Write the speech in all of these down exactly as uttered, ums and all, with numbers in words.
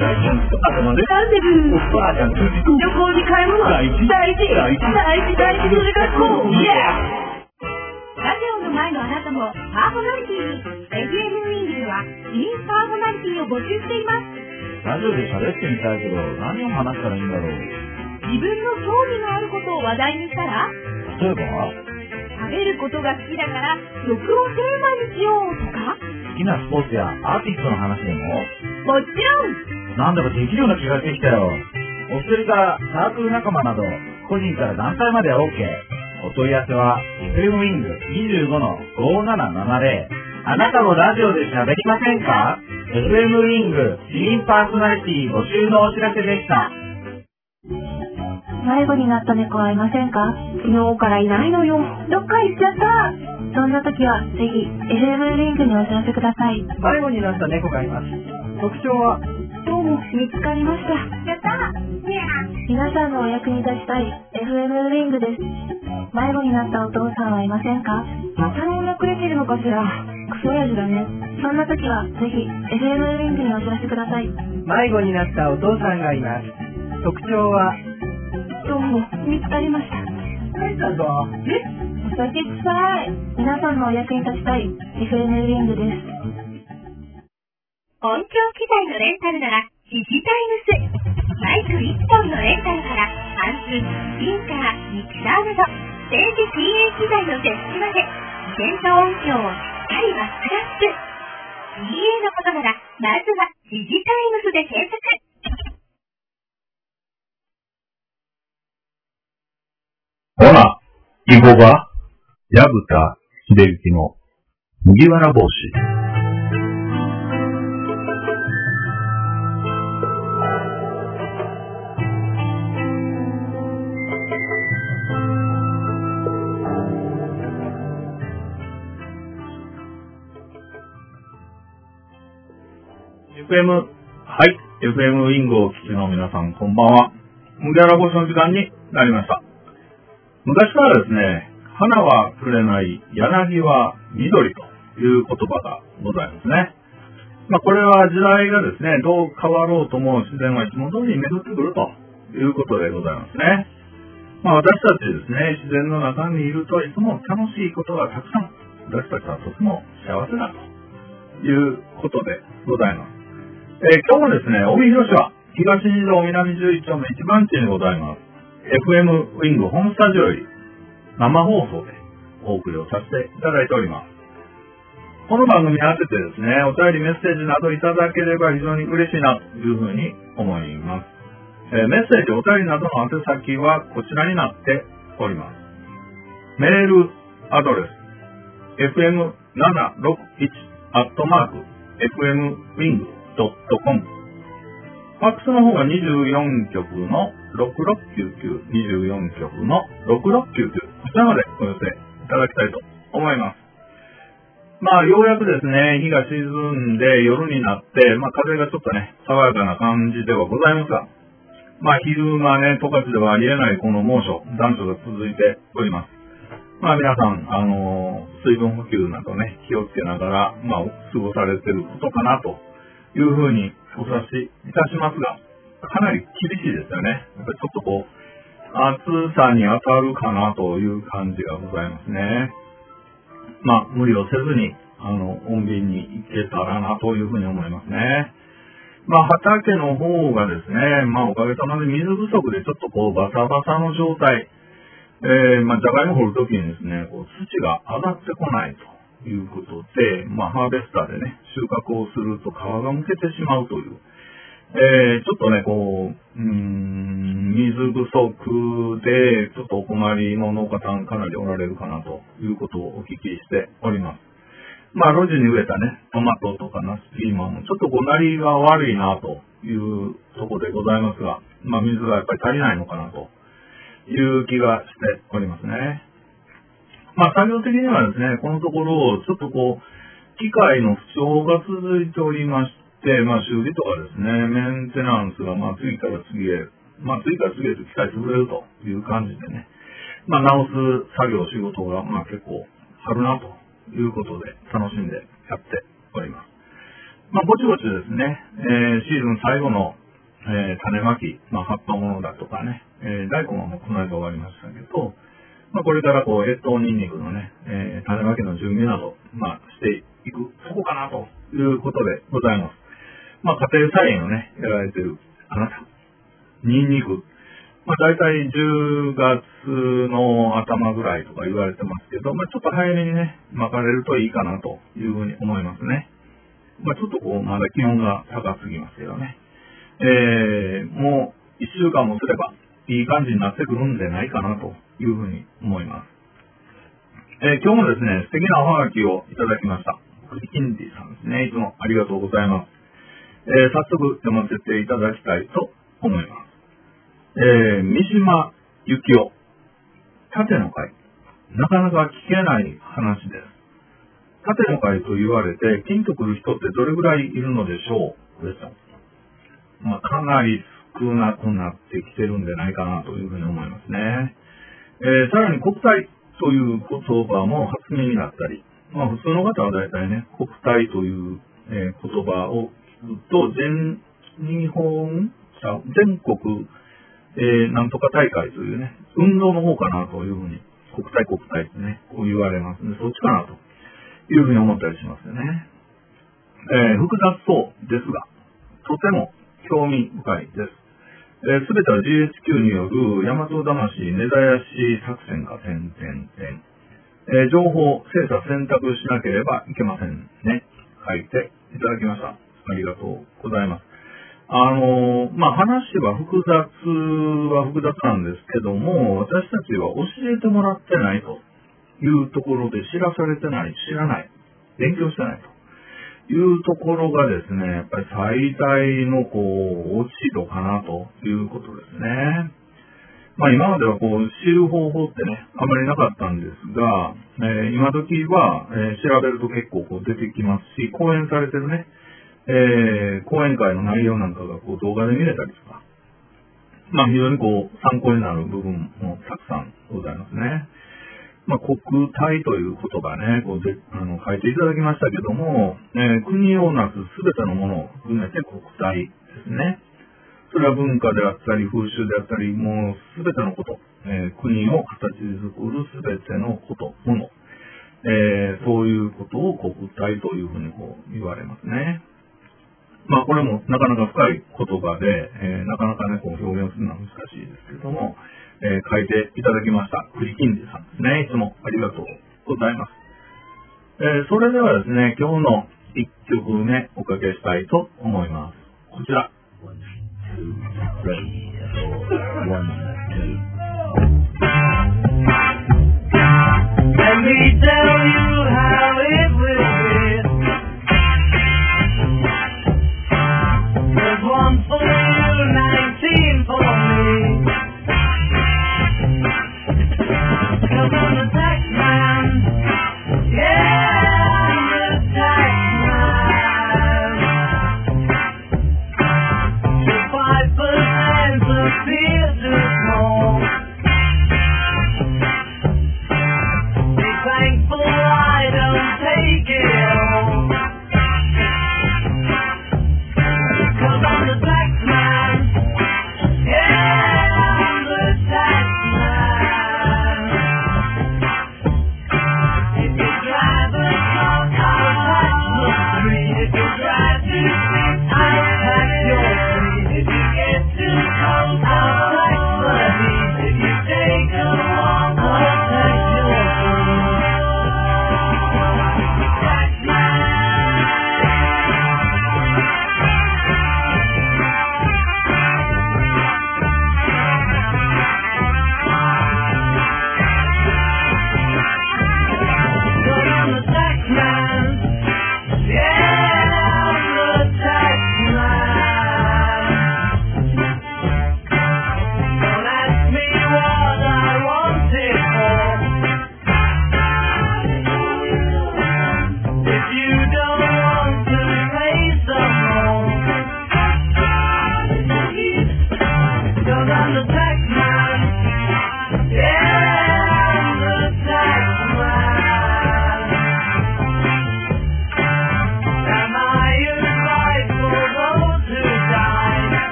大丈夫。朝までなんでる。 おばあちゃん、旅行に買い物。 大事。 大事。 大事。 大事。大事。それがこう。 イエー。 ラジオの前のあなたもパーソナリティに エフエム ウィングでは新パーソナリティを募集しています。 ラジオで喋ってみたいけど何を話したらいいんだろう。 自分の興味のあることを話題にしたら、 例えば食べることが好きだから食をテーマにしようとか、 好きなスポーツやアーティストの話でももちろんなんだかできるような気がしてきたよ。お一人からサークル仲間など個人から団体まで OK。 お問い合わせは エフエム ウィング にじゅうごのごーななななぜろ。あなたもラジオで喋りませんか？ エフエム ウィング新パーソナリティ募集のお知らせでした。 迷子になった猫はいませんか？昨日からいないのよ。どっか行っちゃった。そんな時はぜひ エフエム リンクにお知らせください。 迷子になった猫がいます。特徴はどうも見つかりました。 やったー。 皆さんのお役に立ちたい エフエム リングです。迷子になったお父さんはいませんか？また連絡できるのかしら。クソ親父だね。そんな時はぜひ エフエム リンクにお知らせください。 迷子になったお父さんがいます。特徴はどうも見つかりました。 帰ったぞ。 え？お酒臭い。皆さんのお役に立ちたい エフエム リングです。 音響機材のレンタルならジジタイムス。マイクいっぽんのレンタルからアンプ、スピーカー、ミキサーなどステージ ピーエー 機材の設置までイベント音響をしっかりバックアップ。 ピーエー のことならまずはジジタイムスで検索。 ほら、囲碁が矢蓋秀幸の麦わら帽子。 エフエム、はい、エフエム ウィングをお聞きの皆さん、こんばんは。麦わら帽子の時間になりました。昔からですね、花はくれない、柳は緑という言葉がございますね。まあこれは時代がですね、どう変わろうとも自然はいつも通りに巡ってくるということでございますね。まあ私たちですね、自然の中にいるといつも楽しいことがたくさん、私たちはとても幸せだということでございます。えー、今日もですね、帯広市は東二条南じゅういち丁目一番地にございます。エフエム ウィングホームスタジオより生放送でお送りをさせていただいております。この番組に合わせてですね、お便りメッセージなどいただければ非常に嬉しいなというふうに思います。えー、メッセージ、お便りなどの宛先はこちらになっております。メールアドレス エフエムななろくいち アットマーク エフエム ウィング ドットコム。ファックスの方がにじゅうよんきょくのろくろくきゅうきゅう、にじゅうよんきょくのろくろくきゅうきゅう、こちらまでお寄せいただきたいと思います。まあ、ようやくですね、日が沈んで夜になって、まあ、風がちょっとね、爽やかな感じではございますが、まあ、昼間ね、十勝ではありえないこの猛暑、残暑が続いております。まあ、皆さん、あのー、水分補給などね、気をつけながら、まあ、過ごされてることかなというふうにお察しいたしますが、かなり厳しいですよね。やっぱりちょっとこう、暑さに当たるかなという感じがございますね。まあ、無理をせずに、あの、穏便に行けたらなというふうに思いますね。まあ、畑の方がですね、まあ、おかげさまで水不足でちょっとこう、バサバサの状態、えー、まあ、じゃがいも掘るときにですね、こう、土が上がってこないということで、まあ、ハーベスターでね、収穫をすると皮がむけてしまうという、えー、ちょっとね、こう、うーん、水不足で、ちょっとお困りの農家さんかなりおられるかなということをお聞きしております。まあ、路地に植えたね、トマトとかナスピーマンも、ちょっとこう、なりが悪いなというところでございますが、まあ、水がやっぱり足りないのかなという気がしておりますね。まあ、作業的にはですね、このところ、ちょっとこう、機械の不調が続いておりまして、で、まあ、修理とかですね、メンテナンスが、まあ、次から次へ、まあ、次から次へと機械潰れるという感じでね、まあ、直す作業、仕事が、まあ、結構あるなということで、楽しんでやっております。 まあ、ぼちぼちですね、えー、シーズン最後の、えー、種まき、まあ、葉っぱものだとかね、えー、大根はもうこの間終わりましたけど、まあ、これからこう、越冬ニンニクのね、えー、種まきの準備など、まあ、していく、そこかなということでございます。まあ、家庭菜園をね、やられてるあなた、ニンニク、まあ、大体じゅうがつの頭ぐらいとか言われてますけど、まあ、ちょっと早めにね、巻かれるといいかなというふうに思いますね。まあ、ちょっとこう、まだ気温が高すぎますけどね。えー、もういっしゅうかんもすれば、いい感じになってくるんじゃないかなというふうに思います。えー、今日もですね、素敵なおはがきをいただきました。栗きんじさんですね。いつもありがとうございます。えー、早速読ませていただきたいと思います。えー、三島由紀夫、縦の会。なかなか聞けない話です。縦の会と言われて、ピンとくる人ってどれぐらいいるのでしょうですよ。まあ、かなり少なくなってきてるんじゃないかなというふうに思いますね。えー、さらに国体という言葉も初耳だったり、まあ普通の方は大体ね、国体という、えー、言葉を聞くと、全日本、全国、えー、なんとか大会というね、運動の方かなというふうに、国体国体ってね、こう言われますね。そっちかなというふうに思ったりしますよね。えー、複雑そうですが、とても興味深いです。すべ、えー、ては ジーエイチキュー による大和魂根絶やし作戦が点々点。えー、情報、精査、選択しなければいけませんね。書いていただきました。ありがとうございます。あのー、まあ、話は複雑は複雑なんですけども、私たちは教えてもらってないというところで知らされてない、知らない、勉強してないというところがですね、やっぱり最大のこう、落ち度かなということですね。まあ今まではこう、知る方法ってね、あまりなかったんですが、えー、今時は、えー、調べると結構こう出てきますし、講演されてるね、えー、講演会の内容なんかがこう動画で見れたりとか、まあ非常にこう参考になる部分もたくさんございますね。まあ国体という言葉ね、こうであの書いていただきましたけども、えー、国をなすすべてのものを含めて国体ですね。それは文化であったり、風習であったり、もうすべてのこと、えー、国を形作るすべてのこと、もの、えー、そういうことを国体というふうにこう言われますね。まあこれもなかなか深い言葉で、えー、なかなかね、こう表現するのは難しいですけれども、えー、書いていただきました。栗きんじさんですね。いつもありがとうございます。えー、それではですね、今日の一曲目おかけしたいと思います。こちら。Ready, one, two. Let me tell you how it will be. There's one for you, nineteen for me. Cause I'm the tax man. Yeah, I'm the tax man. Five percent appears too small.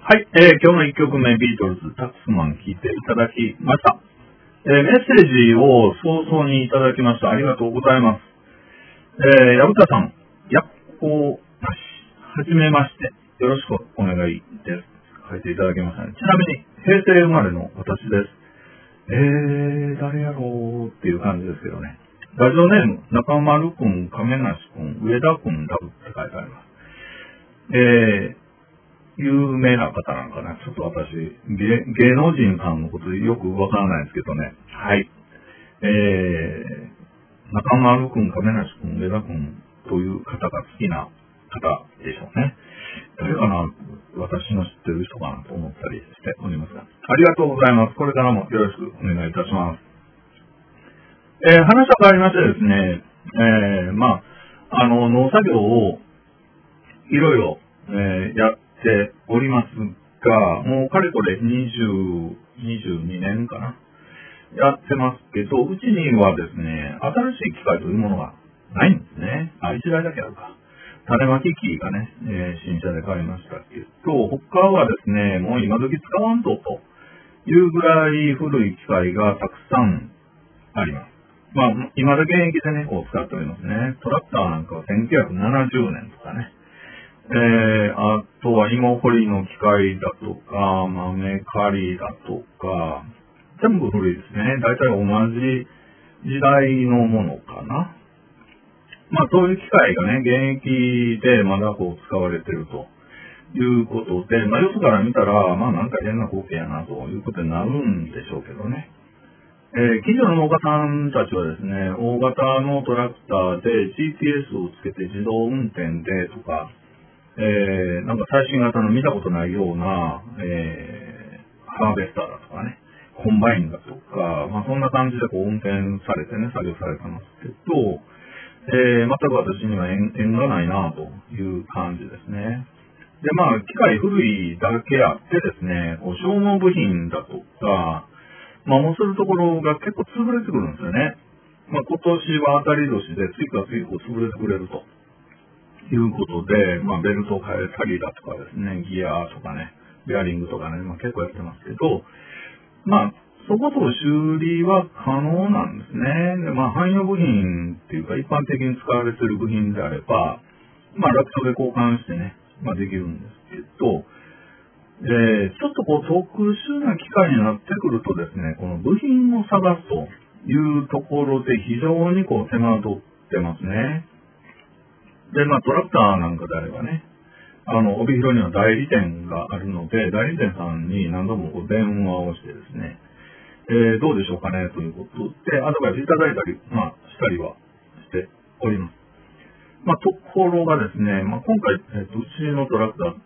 はい、えー、今日のいっきょくめ、ビートルズ、タックスマン聴いていただきました。えー、メッセージを早々にいただきました。ありがとうございます。えー、矢蓋さん、やっこなし、はじめまして、よろしくお願いです。書いていただきましたね。ちなみに、平成生まれの私です。えー、誰やろうっていう感じですけどね。ラジオネーム、中丸くん、亀梨くん、上田くん、ラブって書いてあります。えー、有名な方なのかな。ちょっと私、芸、芸能人さんのことよくわからないですけどね。はい。えー、中丸くん、亀梨くん、上田くんという方が好きな方でしょうね。誰かな、私の知ってる人かなと思ったりしておりますが。ありがとうございます。これからもよろしくお願いいたします。えー、話は変わりましてですね、えー、まあ、あの、農作業をいろいろ、えー、やっておりますが、もうかれこれにじゅう、にじゅうにねんかな。やってますけど、うちにはですね、新しい機械というものがないんですね。あ、一台だけあるか。種まき機がね、えー、新車で買いましたけど、他はですね、もう今時使わんとというぐらい古い機械がたくさんあります。まあ、今だけ現役でね、こう使っておりますね。トラクターなんかはせんきゅうひゃくななじゅうねんとかね。えー、あとは芋掘りの機械だとか、豆刈りだとか、全部古いですね。大体同じ時代のものかな。まあ、そういう機械がね、現役でまだこう使われてるということで、まあ、よそから見たら、まあ、なんか変な光景やなということになるんでしょうけどね。えー、近所の農家さんたちはですね、大型のトラクターで ジーティーエス をつけて自動運転でとか、えー、なんか最新型の見たことないような、えー、ハーベスターだとかね、コンバインだとか、まあそんな感じでこう運転されてね、作業されてますけど、えー、全く私には縁、縁がないなという感じですね。で、まあ機械古いだけあってですね、こう消耗部品だとか、まあもうするところが結構潰れてくるんですよね。まあ今年は当たり年で次から次こう潰れてくれると。いうことで、まあ、ベルトを変えたりだとかですね、ギアとかね、ベアリングとかね、まあ、結構やってますけど、まあ、そこそこ修理は可能なんですね。で、まあ、汎用部品っていうか、一般的に使われている部品であれば、まあ、ラクトで交換してね、まあ、できるんですけど、で、ちょっとこう、特殊な機械になってくるとですね、この部品を探すというところで非常にこう、手間取ってますね。で、まあ、トラクターなんかであればね、あの、帯広には代理店があるので、代理店さんに何度もこう電話をしてですね、えー、どうでしょうかね、ということで、アドバイスいただいたり、まあ、したりはしております。まあ、ところがですね、まあ、今回、えっと、うちのトラクターって、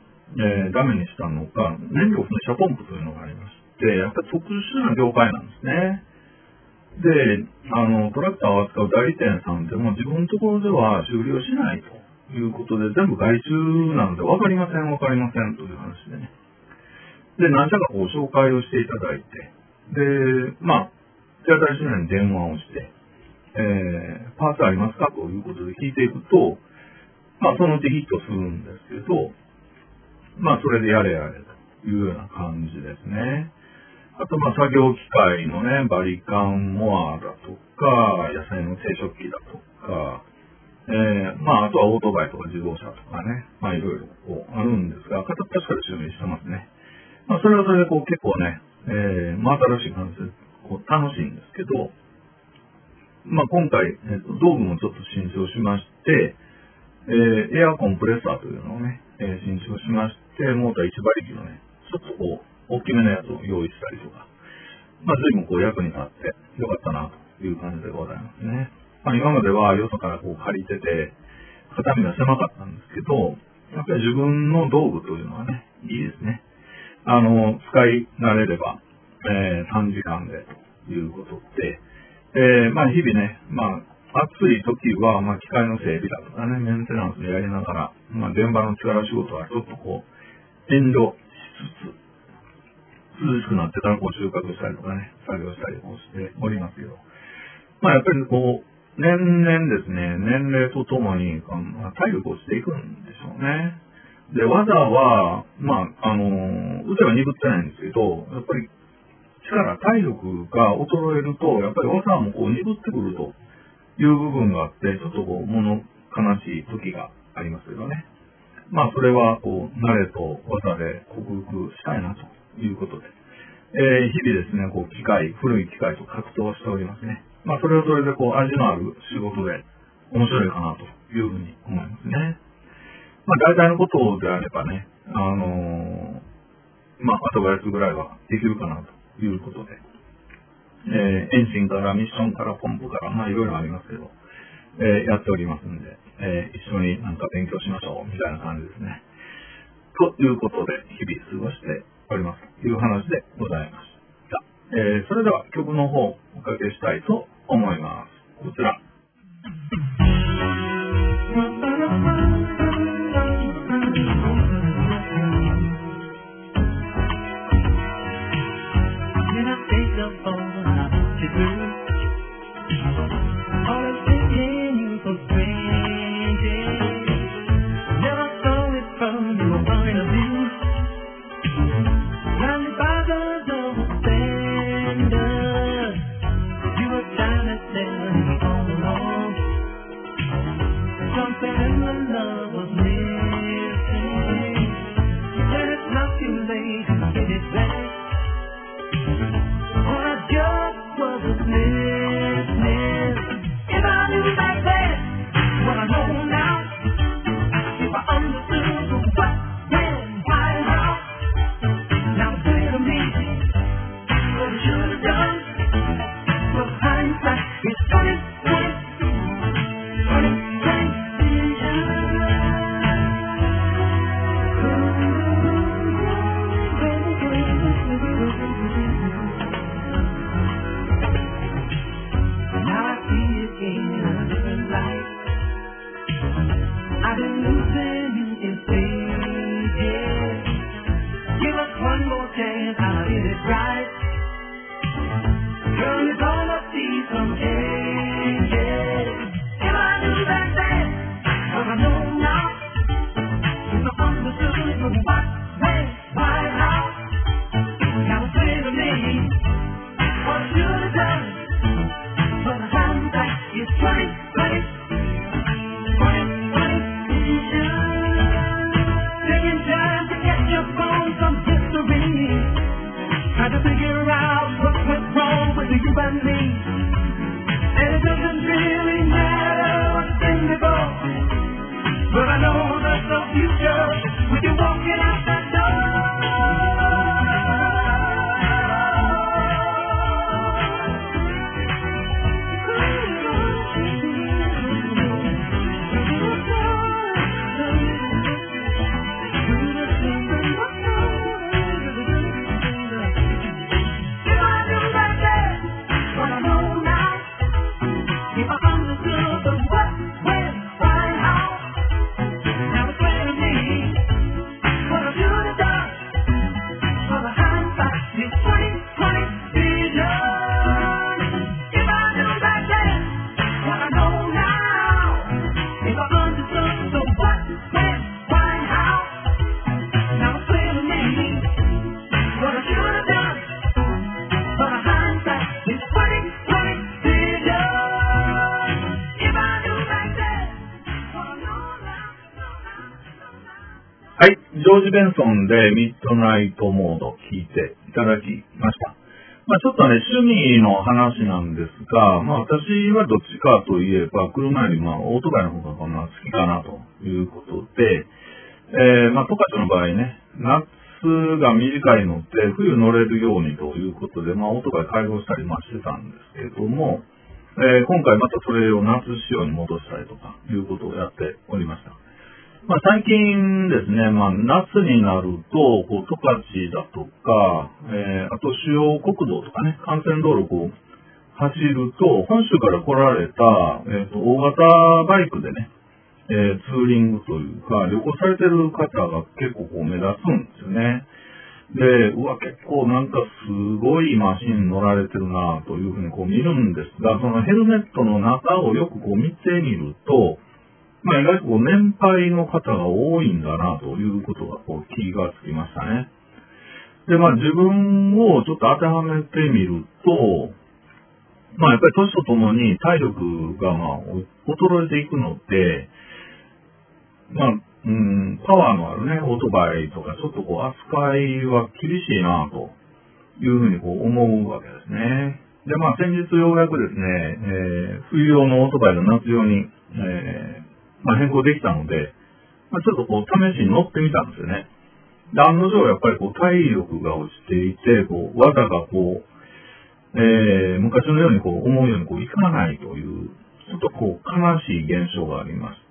えー、ダメにしたのが、燃料噴射ポンプというのがありまして、やっぱり特殊な業界なんですね。で、あの、トラクターを扱う代理店さんでも自分のところでは修理をしないということで、全部外注なので分かりません、分かりませんという話でね。で、何社かこう紹介をしていただいて、で、まあ、手当たり次第に電話をして、えー、パーツありますかということで聞いていくと、まあ、そのうちヒットするんですけど、まあ、それでやれやれというような感じですね。あと、まあ、作業機械のね、バリカンモアだとか、野菜の定食機だとか、えー、まあ、あとはオートバイとか自動車とかね、まあ、いろいろこうあるんですが、片っ端から修理してますね。まあ、それはそれでこう結構ね、えー、まあ、新しい感じでこう楽しいんですけど、まあ、今回、えーと、道具もちょっと新調しまして、えー、エアコンプレッサーというのをね、えー、新調しまして、モーターいち馬力のね、ちょっとこう、大きめのやつを用意したりとか、まあ、随分こう役に立ってよかったなという感じでございますね。まあ、今まではよそからこう借りてて、肩身が狭かったんですけど、やっぱり自分の道具というのはね、いいですね。あの、使い慣れれば、えー、短時間でということで、えー、まあ、日々ね、まあ、暑い時は、まあ、機械の整備だとかね、メンテナンスでやりながら、まあ、現場の力仕事はちょっとこう、遠慮しつつ、涼しくなってたらこう収穫したりとかね、作業したりこうしておりますけど。まあやっぱりこう、年々ですね、年齢とともに、まあ、体力落ちていくんでしょうね。 で、技は、まあ、あのー、腕は鈍ってないんですけど、やっぱり力、体力が衰えると、やっぱり技もこう鈍ってくるという部分があって、ちょっとこう、物悲しい時がありますけどね。まあ、それは、こう、慣れと技で克服したいなということで、えー、日々ですね、こう、機械、古い機械と格闘しておりますね。まあ、それはそれで、こう、味のある仕事で面白いかなというふうに思いますね。まあ、大体のことであればね、あのー、まあ、あとがやつぐらいはできるかなということで、えー、エンジンからミッションからポンプから、まあ、いろいろありますけど、えー、やっておりますんで、えー、一緒になんか勉強しましょう、みたいな感じですね。ということで、日々過ごしておりますという話でございました。えー、それでは曲の方、おかけしたいと思います。こちら。ジョージ・ベンソンでミッドナイトモード聴いていただきました。まあちょっとね、趣味の話なんですが、まあ私はどっちかといえば、車よりまあオートバイの方がまあ好きかなということで、えー、まあ十勝の場合ね、夏が短いので、冬乗れるようにということで、まあオートバイ開放したりまあしてたんですけれども、えー、今回またそれを夏仕様に戻したりとかいうことをやっておりました。まあ、最近ですね、まあ、夏になると、こう、十勝だとか、えー、あと主要国道とかね、幹線道路をこう、走ると、本州から来られた、えっと、大型バイクでね、えー、ツーリングというか、旅行されてる方が結構こう目立つんですよね。で、うわ、結構なんかすごいマシン乗られてるなというふうにこう見るんですが、そのヘルメットの中をよくこう見てみると、 まあ意外とこう年配の方が多いんだなということがこう気がつきましたね。で、まあ自分をちょっと当てはめてみると、まあやっぱり年とともに体力がまあ衰えていくので、まあ、うん、パワーのあるね、オートバイとかちょっとこう扱いは厳しいなというふうにこう思うわけですね。で、まあ先日ようやくですね、えー、冬用のオートバイが夏用に、えー、まあ変更できたので、まあ、ちょっとこう試しに乗ってみたんですよね。で、案の定やっぱりこう体力が落ちていて、こう技がこう、えー、昔のようにこう思うようにこういかないという、ちょっとこう悲しい現象がありまして、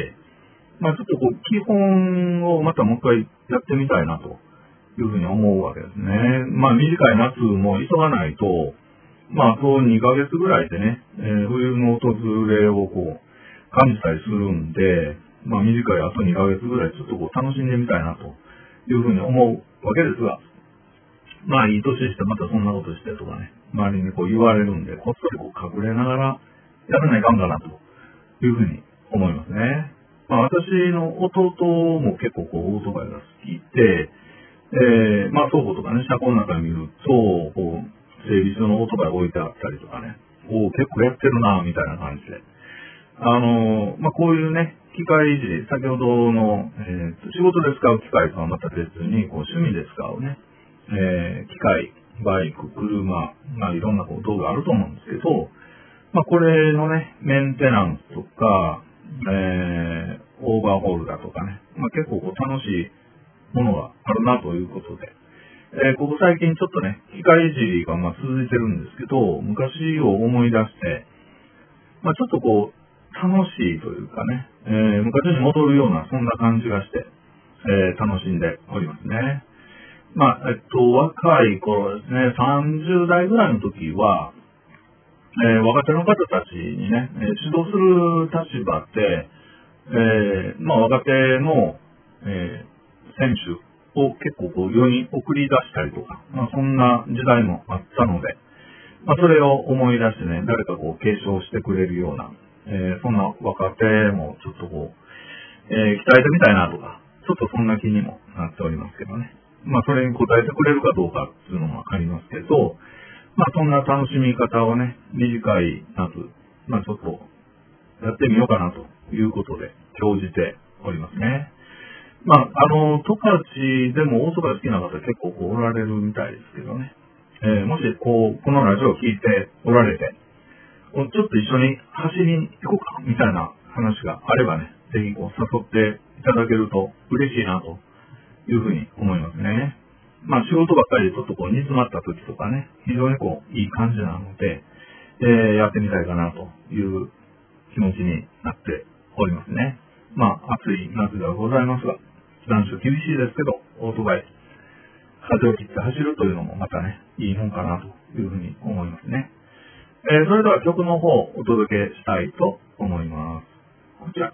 まあちょっとこう基本をまたもう一回やってみたいなというふうに思うわけですね。まあ短い夏も急がないと、まああとにかげつぐらいでね、えー、冬の訪れをこう感じたりするんで、まあ短いあとにかげつぐらいちょっとこう楽しんでみたいなというふうに思うわけですが、まあいい年してまたそんなことしてとかね、周りにこう言われるんで、こっそりこう隠れながらやらないかんかなというふうに思いますね。まあ私の弟も結構こうオートバイが好きで、えー、まあ倉庫とかね、車庫の中に見ると、こう、整備所のオートバイ置いてあったりとかね、おお結構やってるなみたいな感じで。あのー、まあこういうね、機械いじり、先ほどの、えー、仕事で使う機械とはまた別に、こう趣味で使うね、えー、機械、バイク、車、まあいろんなこう道具あると思うんですけど、まあこれのね、メンテナンスとか、えー、オーバーホールだとかね、まあ結構こう楽しいものがあるなということで、えー、ここ最近ちょっとね、機械いじりがまあ続いてるんですけど、昔を思い出して、まあちょっとこう、楽しいというかね、えー、昔に戻るようなそんな感じがして、えー、楽しんでおりますね。まあ、えっと、若い頃ですね、さんじゅう代ぐらいの時は、えー、若手の方たちにね、えー、指導する立場で、えー、まあ若手の、えー、選手を結構こう世に送り出したりとか、まあそんな時代もあったので、まあそれを思い出してね、誰かこう継承してくれるような、えー、そんな若手もちょっとこう、えー、鍛えてみたいなとか、ちょっとそんな気にもなっておりますけどね。まあそれに応えてくれるかどうかっていうのもありますけど、まあそんな楽しみ方をね、短い夏、まあちょっとやってみようかなということで、興じておりますね。まああの、十勝でもオートバイ好きな方結構こうおられるみたいですけどね。えー、もしこう、このラジオを聞いておられて、ちょっと一緒に走りに行こうかみたいな話があればね、ぜひこう誘っていただけると嬉しいなというふうに思いますね。まあ仕事ばっかりでちょっとこう煮詰まった時とかね、非常にこういい感じなので、えー、やってみたいかなという気持ちになっておりますね。まあ暑い夏ではございますが、残暑厳しいですけど、オートバイ、風を切って走るというのもまたね、いいもんかなというふうに思いますね。えー、それでは曲の方をお届けしたいと思います。こちら。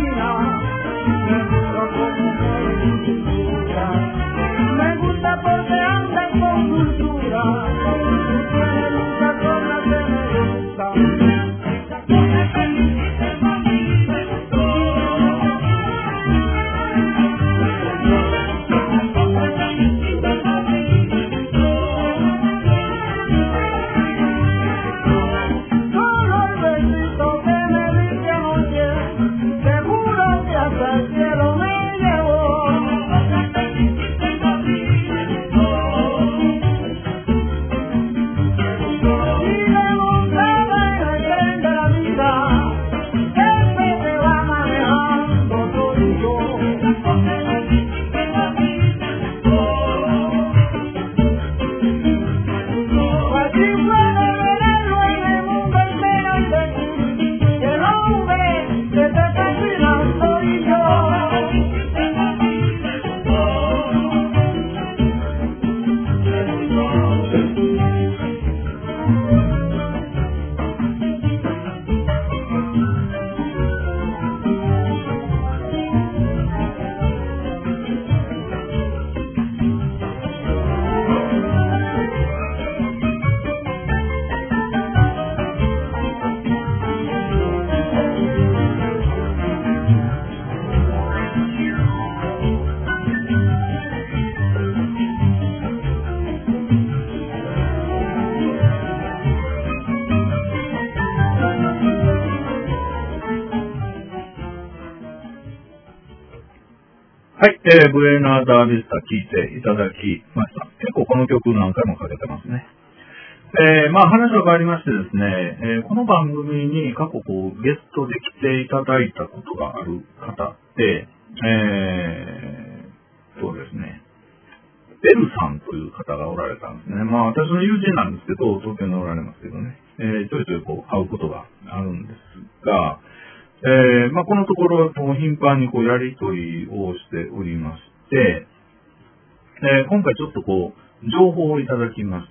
Me gusta porque えー、ブエナ・ダ・ビスタ聴いていただきました。結構この曲何回もかけてますね。えー、まあ話は変わりましてですね、えー、この番組に過去こうゲストで来ていただいたことがある方で、えー、そうですね、ベルさんという方がおられたんですね。まあ私の友人なんですけど、東京におられますけどね、えー、ちょいちょいこう会うことがあるんですが、えー、まあこのところこう頻繁にこうやりとりをしておりまして、えー、今回ちょっとこう情報をいただきまして、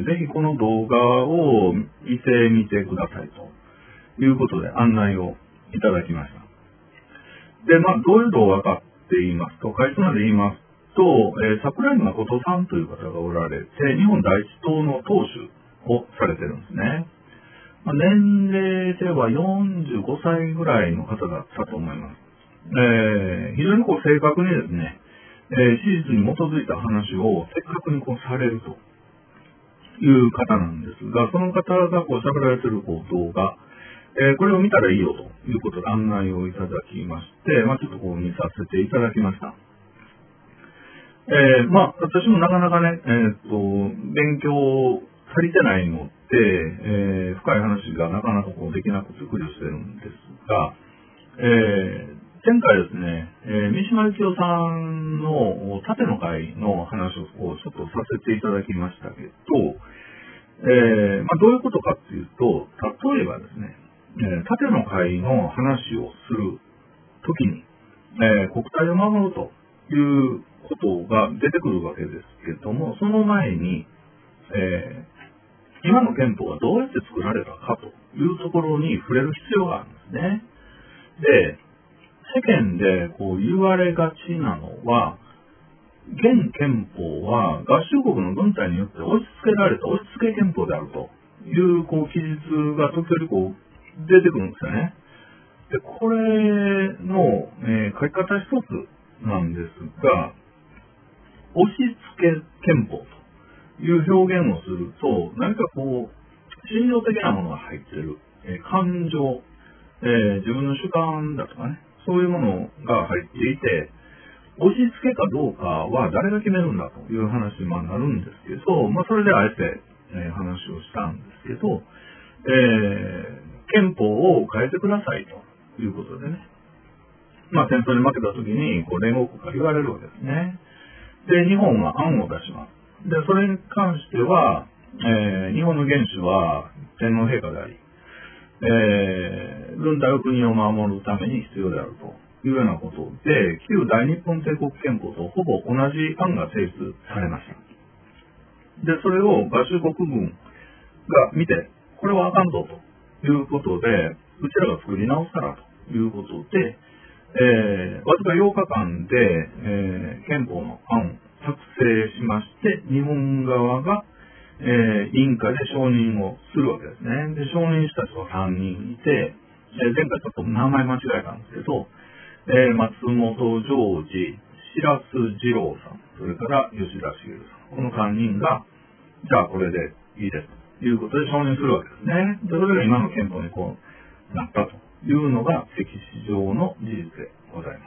ぜひこの動画を見てみてくださいということで案内をいただきました。で、まあどういう動画かって言いますと、かいつまで言いますと、えー、桜井誠さんという方がおられて、日本第一党の党首をされてるんですね。まあ、年齢ではよんじゅうごさいぐらいの方だったと思います。えー、非常にこう正確にですね、えー、史実に基づいた話を正確にこうされるという方なんですが、その方がこう喋られているこう動画、えー、これを見たらいいよということで案内をいただきまして、まあ、ちょっとこう見させていただきました。えー、まあ、私もなかなかね、えー、っと、勉強足りてないので、えー、深い話がなかなかこうできなくて苦慮してるんですが、えー、前回ですね、えー、三島由紀夫さんの縦の会の話をこうちょっとさせていただきましたけど、えー、まあ、どういうことかっていうと、例えばですね、えー、縦の会の話をするときに、えー、国体を守るということが出てくるわけですけども、その前に、えー今の憲法がどうやって作られたかというところに触れる必要があるんですね。で、世間でこう言われがちなのは、現憲法は合衆国の軍隊によって押し付けられた押し付け憲法であるというこう記述が時々こう出てくるんですよね。で、これの、えー、書き方一つなんですが、押し付け憲法という表現をすると、何かこう、心情的なものが入っている、えー、感情、えー、自分の主観だとかね、そういうものが入っていて、押し付けかどうかは誰が決めるんだという話になるんですけど、まあそれであえて、えー、話をしたんですけど、えー、憲法を変えてくださいということでね、まあ戦争に負けた時にこう連合国が言われるわけですね。で、日本は案を出します。で、それに関しては、えー、日本の元首は天皇陛下であり、えー、軍隊を国を守るために必要であるというようなことで、旧大日本帝国憲法とほぼ同じ案が提出されました。で、それを合衆国軍が見て、これはあかんぞということで、うちらが作り直すからということで、えー、わずかようかかんで、えー、憲法の案を作成しまして、日本側が、えー、委員会で承認をするわけですね。で、承認した人がさんにんいて、えー、前回ちょっと名前間違えたんですけど、えー、松本譲二、白洲二郎さん、それから吉田茂さん、このさんにんが、じゃあこれでいいですということで承認するわけですね。で、それが今の憲法にこうなったというのが歴史上の事実でございます。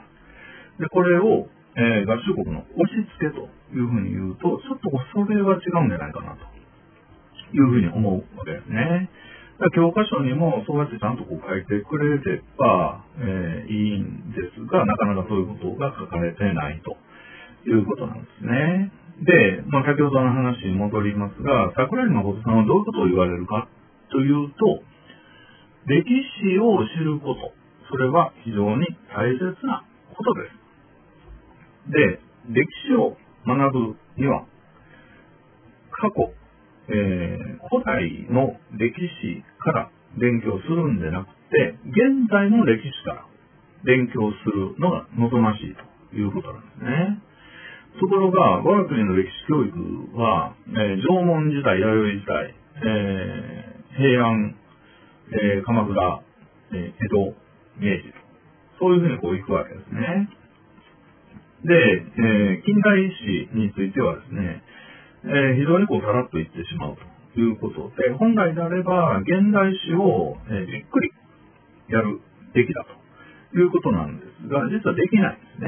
で、これを、えー、合衆国の押し付けというふうに言うと、ちょっとそれは違うんじゃないかなというふうに思うわけですね。だから教科書にもそうやってちゃんとこう書いてくれれば、えー、いいんですが、なかなかそういうことが書かれてないということなんですね。で、まあ、先ほどの話に戻りますが、桜井誠さんはどういうことを言われるかというと、歴史を知ること、それは非常に大切なことです。で、歴史を学ぶには、過去、えー、古代の歴史から勉強するんでなくて、現在の歴史から勉強するのが望ましいということなんですね。ところが、我が国の歴史教育は、えー、縄文時代、弥生時代、えー、平安、えー、鎌倉、えー、江戸、明治と、そういうふうにこう行くわけですね。で、えー、近代史についてはですね、えー、非常にこうさらっと言ってしまうということで、本来であれば現代史を、えー、じっくりやるべきだということなんですが、実はできないんですね。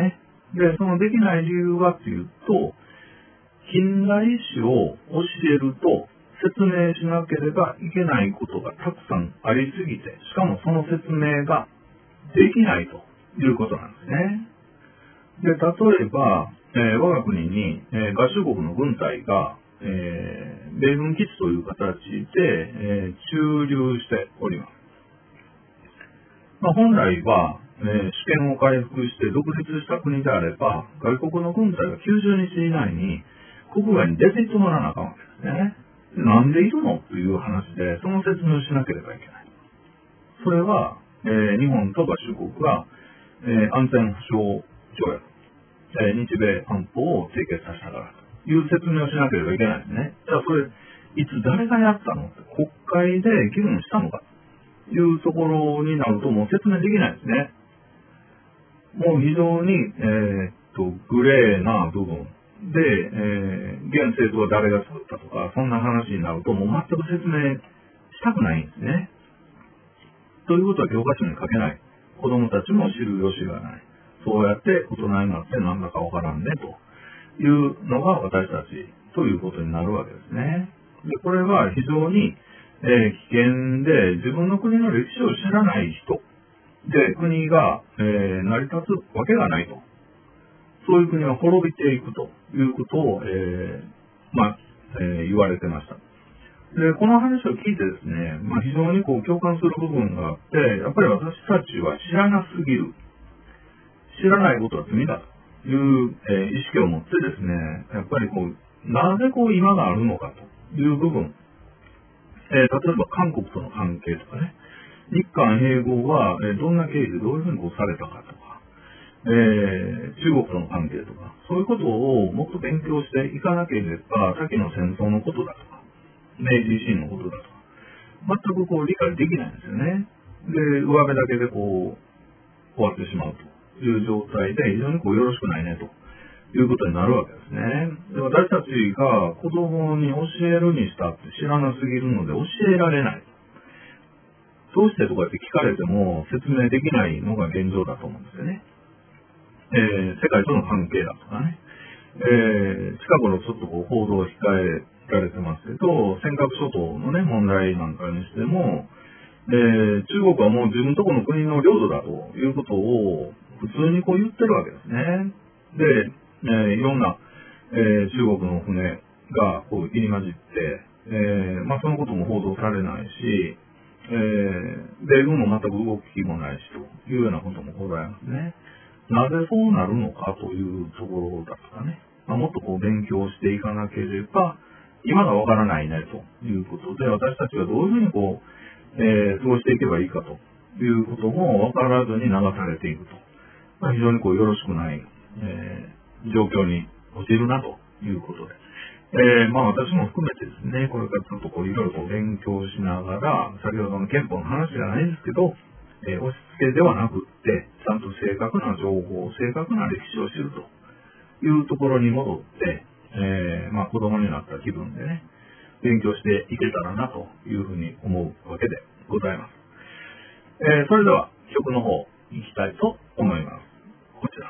で、そのできない理由はっていうと、近代史を教えると説明しなければいけないことがたくさんありすぎて、しかもその説明ができないということなんですね。で、例えば、えー、我が国に、えー、合衆国の軍隊が、えー、米軍基地という形で、えー、駐留しております。まあ、本来は、えー、主権を回復して独立した国であれば、外国の軍隊がきゅうじゅうにち以内に国外に出ていってもらわなあかんわけですね。なんでいるのという話で、その説明をしなければいけない。それは、えー、日本と合衆国が、えー、安全保障条約、えー、日米安保を締結させたからという説明をしなければいけないんですね。じゃあそれ、いつ誰がやったのって、国会で議論したのかというところになるともう説明できないんですね。もう非常に、えー、っと、グレーな部分で、えー、現政党は誰が作ったとか、そんな話になるともう全く説明したくないんですね。ということは教科書に書けない。子供たちも知る由がない。そうやって大人になって何だかわからんね、というのが私たちということになるわけですね。で、これは非常に、えー、危険で、自分の国の歴史を知らない人で、国が、えー、成り立つわけがないと。そういう国は滅びていくということを、えー、まあ、えー、言われてました。で、この話を聞いてですね、まあ、非常にこう共感する部分があって、やっぱり私たちは知らなすぎる。知らないことは罪だという、えー、意識を持ってですね、やっぱりこう、なぜこう今があるのかという部分、えー、例えば韓国との関係とかね、日韓併合は、えー、どんな経緯でどういうふうにこうされたかとか、えー、中国との関係とか、そういうことをもっと勉強していかなければ、先の戦争のことだとか、明治維新のことだとか、全くこう理解できないんですよね。で、上辺だけでこう、終わってしまうという状態で、非常にこうよろしくないねということになるわけですね。で、私たちが子供に教えるにしたって知らなすぎるので教えられない。どうしてとかって聞かれても説明できないのが現状だと思うんですよね。えー、世界との関係だとかね。えー、近頃ちょっとこう報道を控えられてますけど、尖閣諸島のね、問題なんかにしても、えー、中国はもう自分とこの国の領土だということを普通にこう言ってるわけですね。で、えー、いろんな、えー、中国の船がこう入り混じって、えー、まあそのことも報道されないし、えー、米軍も全く動く気もないしというようなこともございますね。なぜそうなるのかというところだとかね、まあ、もっとこう勉強していかなければ、今がわからないねということで、私たちがどういうふうにこう、えー、過ごしていけばいいかということもわからずに流されていくと。まあ、非常にこうよろしくない、えー、状況に陥るなということで。えー、まあ私も含めてですね、これからちょっとこういろいろこう勉強しながら、先ほどの憲法の話じゃないんですけど、えー、押し付けではなくって、ちゃんと正確な情報、正確な歴史を知るというところに戻って、えー、まあ子供になった気分でね、勉強していけたらなというふうに思うわけでございます。えー、それでは曲の方行きたいと思います。こちら。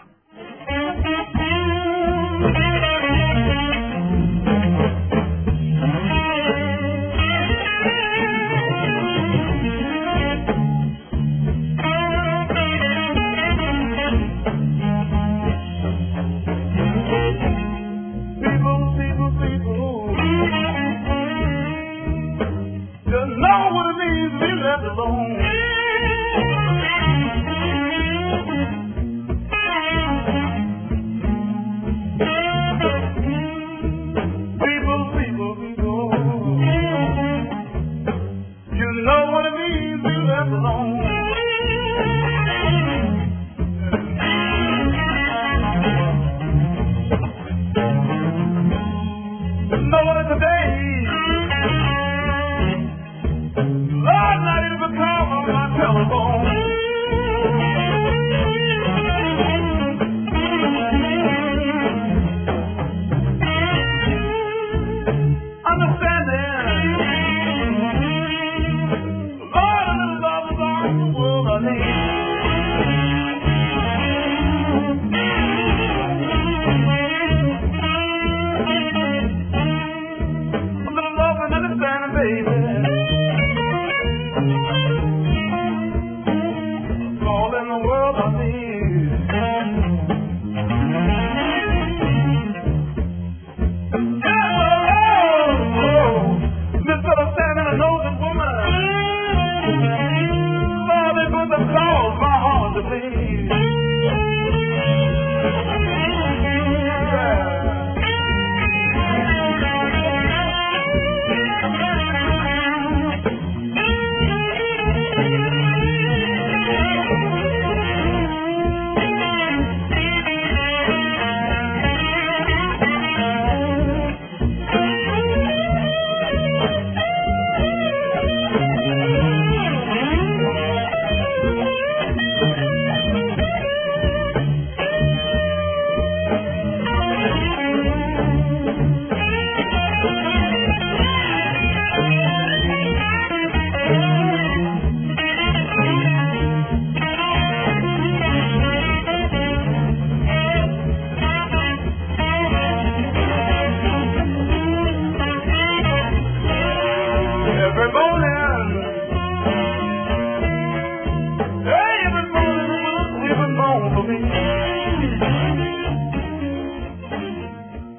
Understanding, Lord,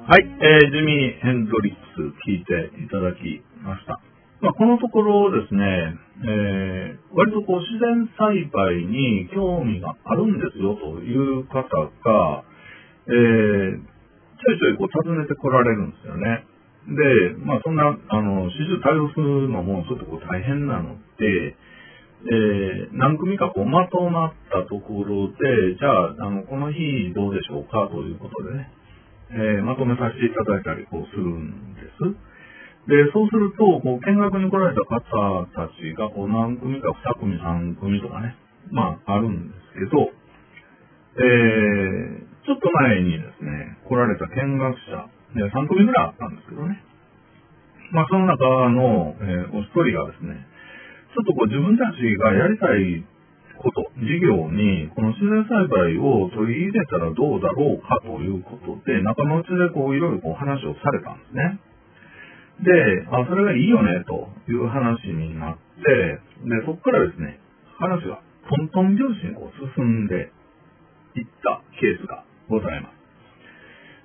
はい、えー、ジミー・ヘンドリックス聞いていただきました。まあ、このところですね、えー、割とこう自然栽培に興味があるんですよという方が、えー、ちょいちょいこう訪ねてこられるんですよね。で、まあそんな、あの、始終対応するのもちょっとこう大変なので、えー、何組かこうまとまったところで、じゃあ、あの、この日どうでしょうかということでね、えー、まとめさせていただいたりこうするんです。で、そうすると、こう見学に来られた方たちがこう何組かに組、さん組とかね、まああるんですけど、えー、ちょっと前にですね、来られた見学者、でさん組ぐらいあったんですけどね、まあその中の、えー、お一人がですね、ちょっとこう自分たちがやりたいこと、事業に、この自然栽培を取り入れたらどうだろうかということで、仲間内でこういろいろこう話をされたんですね。で、あ、それがいいよね、という話になって、で、そこからですね、話がトントン拍子にこう進んでいったケースがございます。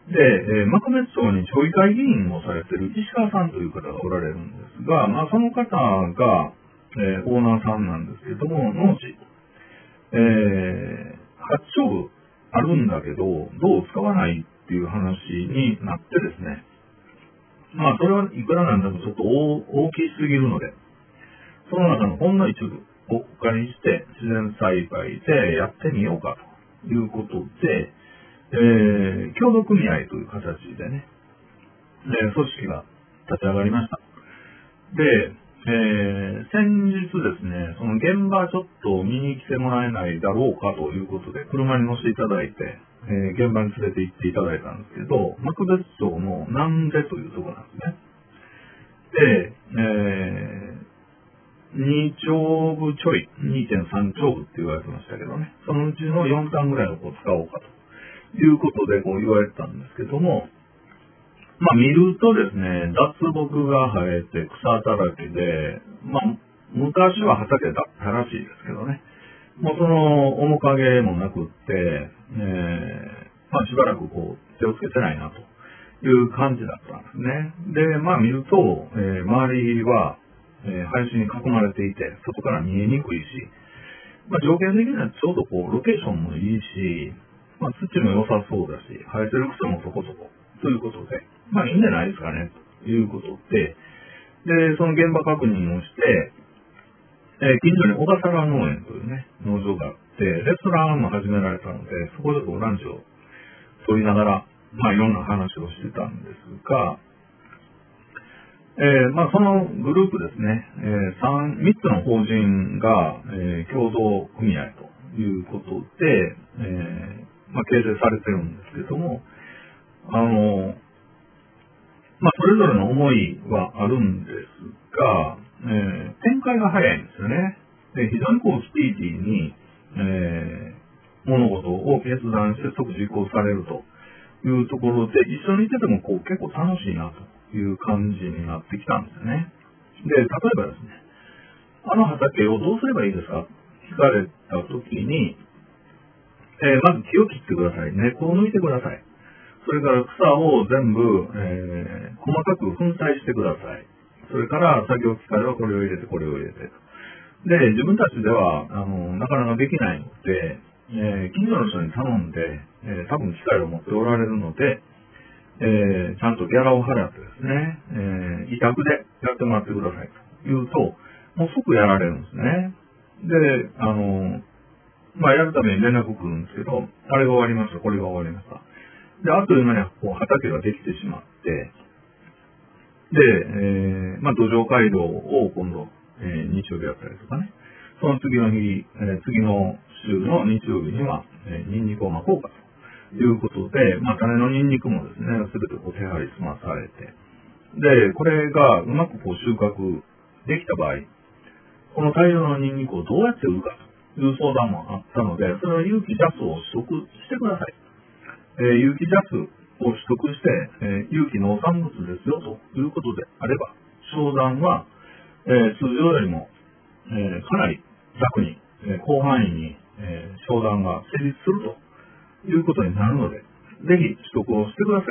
で、えー、幕別町に町議会議員をされている石川さんという方がおられるんですが、まあ、その方が、えー、オーナーさんなんですけども、農地、えー、はち丁あるんだけど、どう使わないっていう話になってですね、まあ、それはいくらなんでもちょっと大きすぎるので、その中のほんの一部をお借りして、自然栽培でやってみようかということで、えー、協同組合という形でね、で組織が立ち上がりました。で、えー、先日ですね、その現場ちょっと見に来てもらえないだろうかということで、車に乗せていただいて、えー、現場に連れて行っていただいたんですけど、幕別町の南出というところなんですね。で、えー、に丁部ちょい、にてんさん丁部って言われてましたけどね、そのうちのよん単ぐらいをこう使おうかということでこう言われてたんですけども、まあ見るとですね、脱木が生えて草だらけで、まあ昔は畑だったらしいですけどね、もうその面影もなくって、えー、まあしばらくこう手をつけてないなという感じだったんですね。で、まあ見ると、えー、周りは、えー、林に囲まれていて、外から見えにくいし、まあ条件的にはちょうどこうロケーションもいいし、まあ土も良さそうだし、生えてる草もそこそこということで、まあいいんじゃないですかね、ということで、で、その現場確認をして、えー、近所に小笠原農園というね、農場があって、レストランも始められたので、そこでこうランチを取りながら、まあいろんな話をしてたんですが、えー、まあそのグループですね、えー、三、三つの法人が、えー、共同組合ということで、えー、まあ形成されてるんですけども、あの、まあそれぞれの思いはあるんですが、えー、展開が早いんですよね。で、非常にこうスピーディーに、えー、物事を決断して即実行されるというところで、一緒にいててもこう結構楽しいなという感じになってきたんですよね。で、例えばですね、あの畑をどうすればいいですか聞かれたときに、えー、まず木を切ってください。根っこを抜いてください。それから草を全部、えー、細かく粉砕してください。それから作業機械はこれを入れてこれを入れてと。で、自分たちではあのなかなかできないので、えー、近所の人に頼んで、えー、多分機械を持っておられるので、えー、ちゃんとギャラを払ってですね、えー、委託でやってもらってくださいと言うと、もう即やられるんですね。で、あの、まあ、やるために連絡来るんですけど、あれが終わりました、これが終わりました。で、あっという間にこう畑ができてしまって、で、えー、まあ、土壌街道を今度、えー、日曜日やったりとかね、その次の日、えー、次の週の日曜日には、えー、ニンニクをまこうかということで、まあ、種のニンニクもですね、すべてこう手配済まされて、で、これがうまくこう収穫できた場合、この大量のニンニクをどうやって売るかという相談もあったので、それは有機ジャスを取得してください。えー、有機ジャスを取得して、えー、有機農産物ですよということであれば、商談は、えー、通常よりも、えー、かなり楽に、えー、広範囲に、えー、商談が成立するということになるので、ぜひ取得をしてくださいと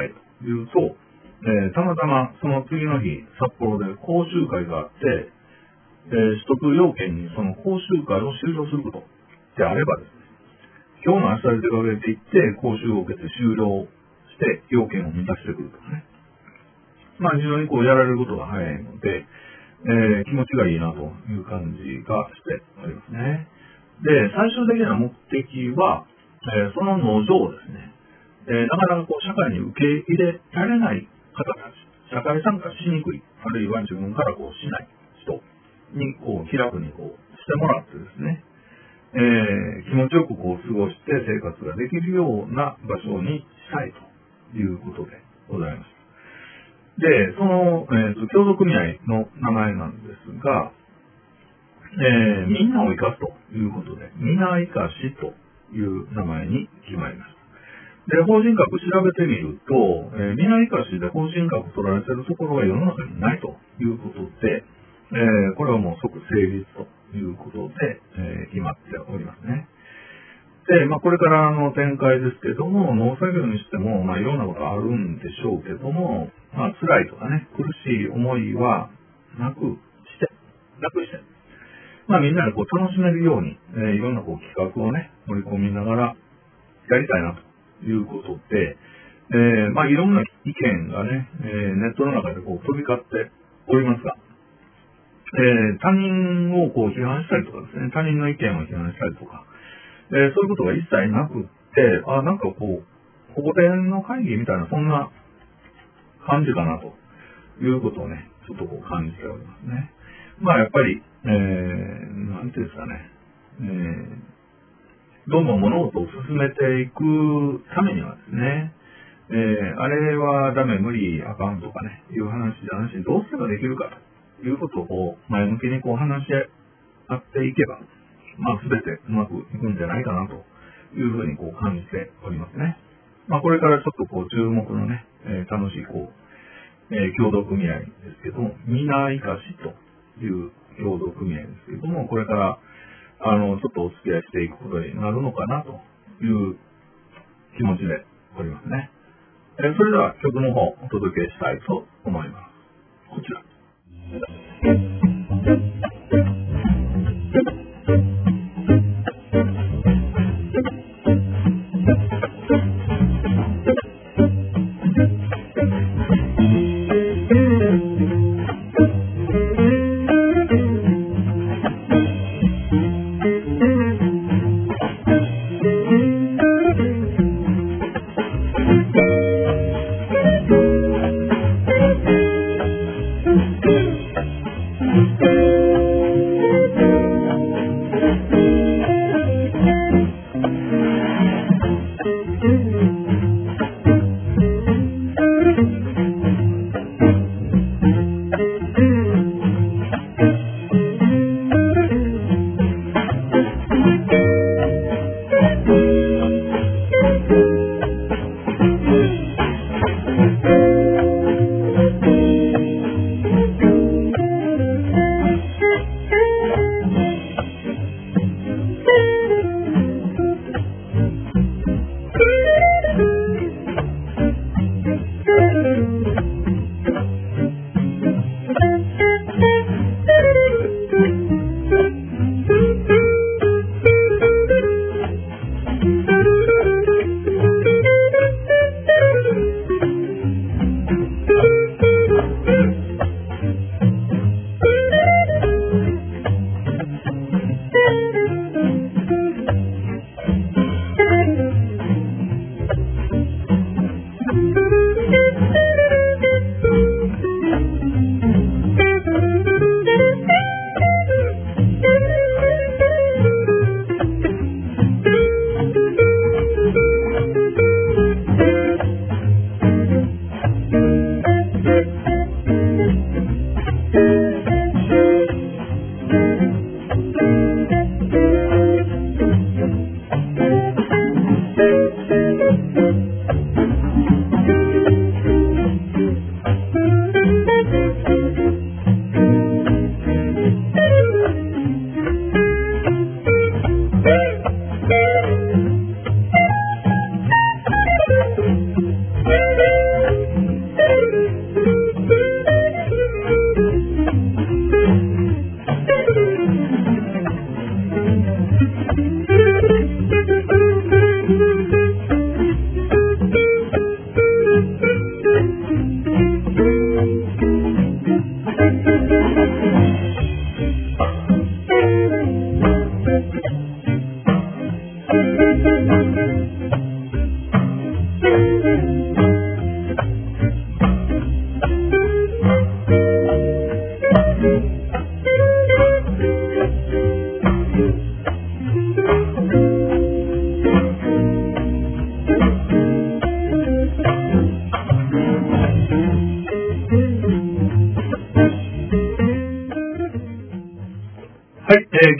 いうと、えー、たまたまその次の日、札幌で講習会があって、えー、取得要件にその講習会を終了することであればですね、今日の明日で出かけていって、講習を受けて終了して要件を満たしてくるとね。まあ非常にこうやられることが早いので、えー、気持ちがいいなという感じがしておりますね。で、最終的な目的は、えー、その農場をですね、えー、なかなかこう社会に受け入れられない方たち、社会参加しにくい、あるいは自分からこうしない人にこう気楽にこうしてもらってですね、えー、気持ちよくこう過ごして生活ができるような場所にしたいということでございます。で、その、えーと、協同組合の名前なんですが、えー、みんなを生かすということで、みな生かしという名前に決まりました。で、法人格調べてみると、えー、みな生かしで法人格取られているところは世の中にないということで、えー、これはもう即成立ということで、えー、決まっておりますね。で、まあ、これからの展開ですけども、農作業にしても、まあ、いろんなことあるんでしょうけども、まあ、辛いとかね、苦しい思いはなくして、なくして、まあ、みんなでこう楽しめるように、えー、いろんなこう企画をね、盛り込みながらやりたいなということで、えー、まあ、いろんな意見がね、えー、ネットの中でこう飛び交っておりますが、えー、他人をこう批判したりとかですね、他人の意見を批判したりとか、えー、そういうことが一切なくって、あ、なんかこう、保護店の会議みたいな、そんな感じかなということをね、ちょっとこう感じておりますね。まあやっぱり、えー、なんていうんですかね、えー、どんどん物事を進めていくためにはですね、えー、あれはダメ、無理、あかんとかね、いう話じゃなしに、どうすればできるかということをこう、前向きにこう話し合っていけば、まあ全てうまくいくんじゃないかなというふうにこう感じておりますね。まあこれからちょっとこう注目のね、えー、楽しいこう、えー、協同組合ですけども、みな生かしという協同組合ですけれども、これから、あの、ちょっとお付き合いしていくことになるのかなという気持ちでおりますね。えー、それでは曲の方お届けしたいと思います。こちら。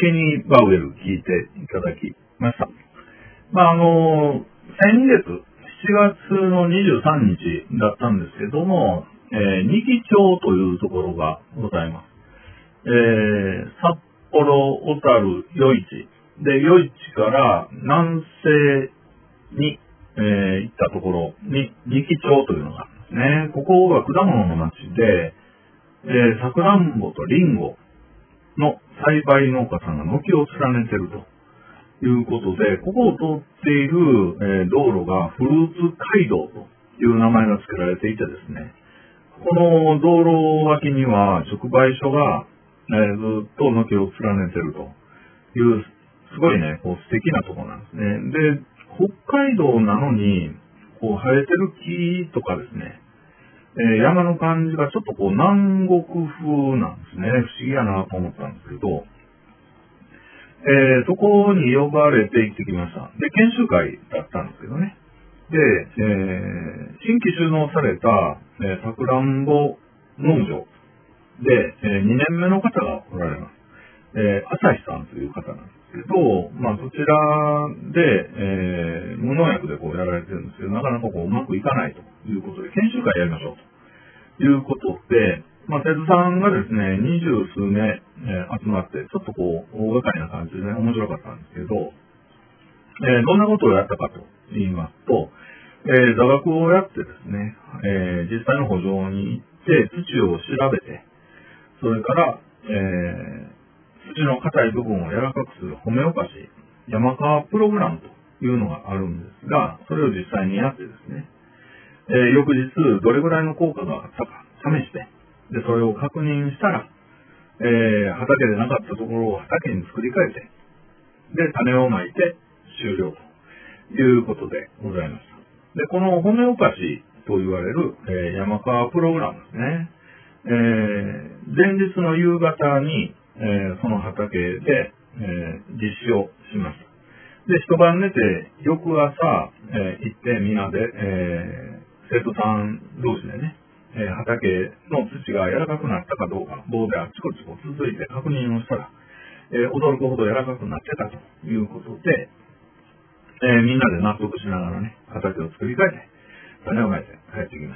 ケニー・バウエル聞いていただきました。まあ、あの、先月、しちがつのにじゅうさんにちだったんですけども、えー、二木町というところがございます。えー、札幌、小樽、余市。で、余市から南西に、えー、行ったところに、二木町というのがあるんですね。ここは果物の町で、えー、さくらんぼとリンゴの栽培農家さんが軒を連ねているということで、ここを通っている、えー、道路がフルーツ街道という名前が付けられていてですね、この道路脇には直売所が、えー、ずっと軒を連ねているという、すごいね、こう素敵なところなんですね。で、北海道なのに、こう生えてる木とかですね、えー、山の感じがちょっとこう南国風なんですね。不思議やなと思ったんですけど、えー、そこに呼ばれて行ってきました。で、研修会だったんですけどね。で、えー、新規収納された、えー、さくらんぼ農場で、えー、にねんめの方がおられます。えー、朝日さんという方なんですけど、まあそちらで、えー、無農薬でこうやられてるんですけど、なかなかこううまくいかないということで、研修会やりましょうということで、まあ生徒さんがですね、二十数名、えー、集まって、ちょっとこう、大掛かりな感じでね、面白かったんですけど、えー、どんなことをやったかと言いますと、えー、座学をやってですね、えー、実際の補助に行って土を調べて、それから、えー土の硬い部分を柔らかくするホメオパシー、山川プログラムというのがあるんですが、それを実際にやってですね、えー、翌日どれぐらいの効果があったか試して、で、それを確認したら、えー、畑でなかったところを畑に作り変えて、で、種をまいて終了ということでございました。で、このホメオパシーと言われる、えー、山川プログラムですね、えー、前日の夕方に、えー、その畑で、えー、実施をしました。で、一晩寝て、翌朝、えー、行ってみんなで、えー、生徒さん同士でね、えー、畑の土が柔らかくなったかどうか、棒であちこちこ続いて確認をしたら、えー、驚くほど柔らかくなってたということで、えー、みんなで納得しながらね、畑を作り変えて、種をまいて帰ってきました。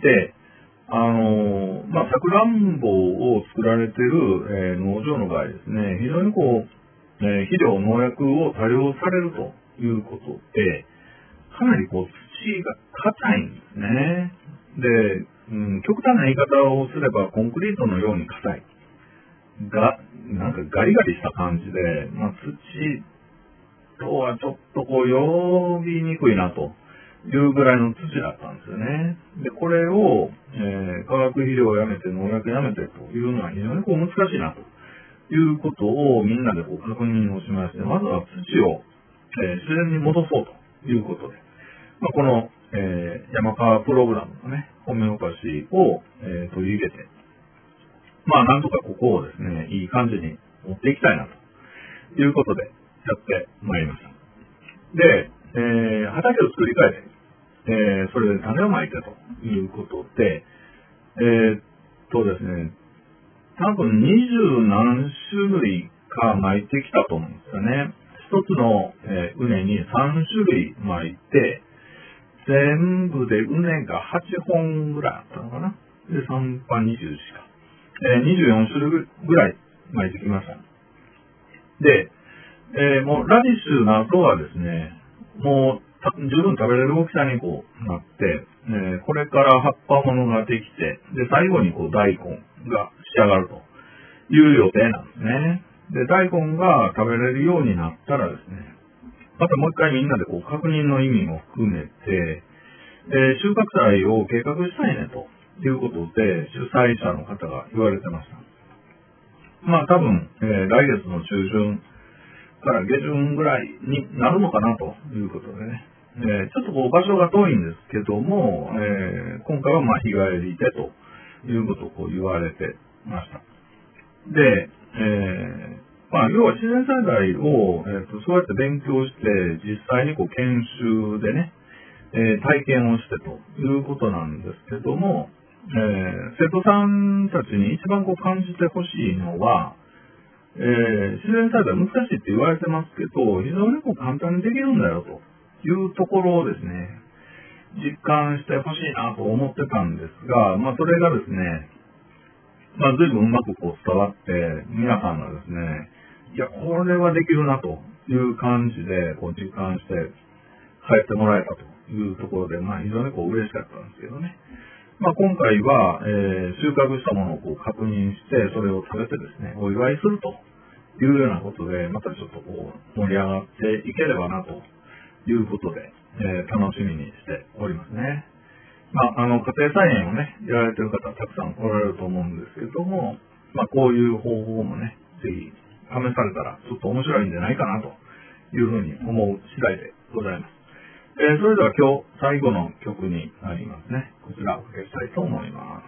で、あのー、まあ、さくらんぼを作られている、えー、農場の場合ですね、非常にこう、えー、肥料、農薬を多用されるということで、かなりこう、土が硬いんですね。で、うん、極端な言い方をすれば、コンクリートのように硬い。が、なんかガリガリした感じで、まあ、土とはちょっとこう、呼びにくいなと。いうぐらいの土だったんですよね。で、これを、えー、化学肥料をやめて農薬やめてというのは非常にこう難しいなということをみんなでこう確認をしまして、まずは土を、えー、自然に戻そうということで、まあ、この、えー、山川プログラムのね、ホメオパシーを、えー、取り入れて、まあなんとかここをですね、いい感じに持っていきたいなということでやってまいりました。で、えー、畑を作り変えて、えー、それで種をまいたということで、えー、っとですね、多分二十何種類かまいてきたと思うんですよね。一つの、えー、畝に三種類まいて、全部で畝がはちほんぐらいあったのかな。で、三波二十四か。えー、にじゅうよん種類ぐらいまいてきました。で、えー、もうラディッシュなどはですね、もう十分食べれる大きさにこうなって、えー、これから葉っぱものができて、で、最後にこう大根が仕上がるという予定なんですね。で、大根が食べれるようになったらですね、またもう一回みんなでこう確認の意味も含めて、えー、収穫祭を計画したいねということで、主催者の方が言われてました。まあ多分、えー、来月の中旬から下旬ぐらいになるのかなということでね、えー、ちょっとこう場所が遠いんですけども、えー、今回はまあ日帰りでということをこう言われてました。で、えー、まあ要は自然災害を、えーと、そうやって勉強して実際にこう研修でね、えー、体験をしてということなんですけども、えー、生徒さんたちに一番こう感じてほしいのは、 えー、自然栽培難しいって言われてますけど、非常にこう簡単にできるんだよというところをですね、実感してほしいなと思ってたんですが、まあそれがですね、まあ随分うまくこう伝わって、皆さんがですね、いや、これはできるなという感じでこう実感して帰ってもらえたというところで、まあ非常にこう嬉しかったんですけどね。まあ今回は、えー、収穫したものをこう確認して、それを食べてですね、お祝いするというようなことで、またちょっとこう盛り上がっていければなということで、えー、楽しみにしておりますね。まあ、あの、家庭菜園をね、やられてる方たくさんおられると思うんですけれども、まあこういう方法もね、ぜひ試されたらちょっと面白いんじゃないかなというふうに思う次第でございます。えー、それでは今日最後の曲になりますね。こちらおかけしたいと思います。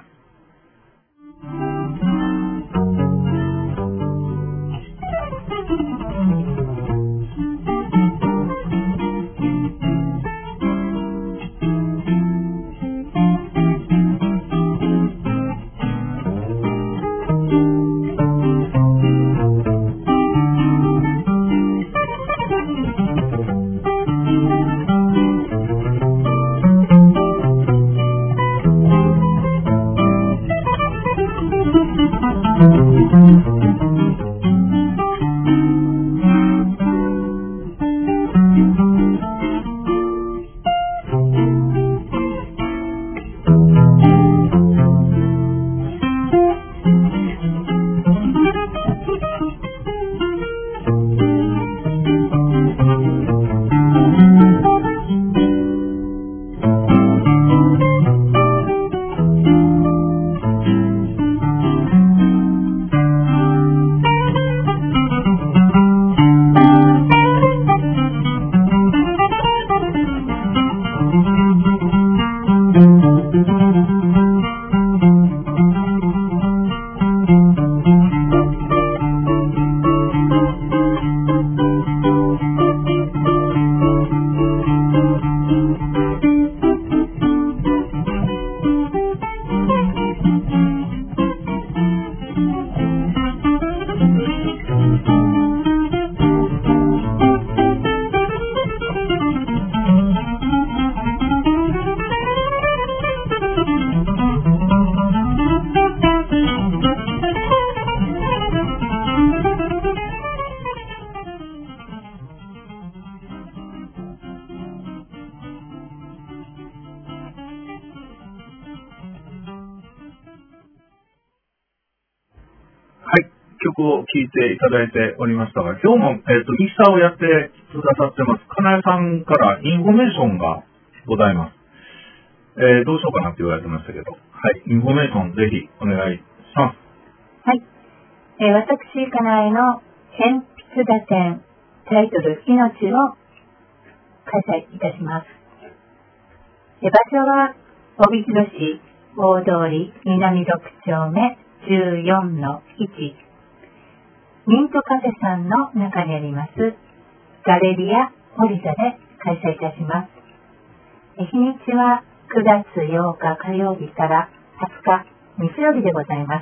曲を聴いていただいておりましたが、今日も、えっと、ミキサーをやってくださってます、かなえさんからインフォメーションがございます。えー、どうしようかなって言われてましたけど、はい、インフォメーションぜひお願いします。 はい。えー、私、かなえの鉛筆打点、タイトル、命を開催いたします。えー、場所は、帯広市大通り南ろく丁目じゅうよんのいち、ミントカフェさんの中にあります、ガレリアオリザで開催いたします。えー、日にちはくがつようか火曜日からはつか日曜日でございます。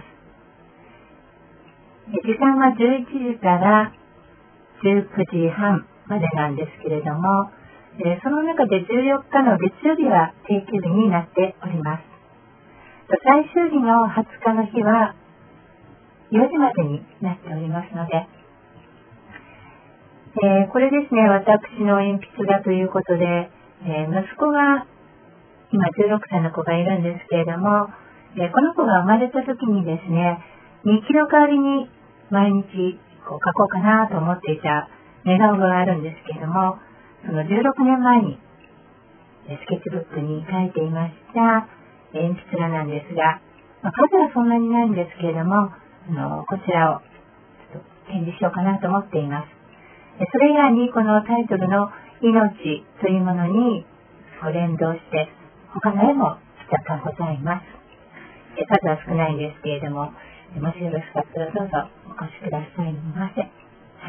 時間はじゅういちじからじゅうくじはんまでなんですけれども、えー、その中でじゅうよっかの月曜日は定休日になっております。最終日のはつかの日はよじまでになっておりますので、えー、これですね、私の鉛筆画ということで、えー、息子が今じゅうろくさいの子がいるんですけれども、えー、この子が生まれた時にですね、日記の代わりに毎日こう書こうかなと思っていた寝顔があるんですけれども、そのじゅうろくねんまえにスケッチブックに書いていました鉛筆画なんですが、まあ、数はそんなにないんですけれども、あのこちらをちょっと展示しようかなと思っています。それ以外にこのタイトルの命というものに連動して他の絵も若干ございます。数は少ないんですけれども、もしよろしかったらどうぞお越しくださいませ。はい、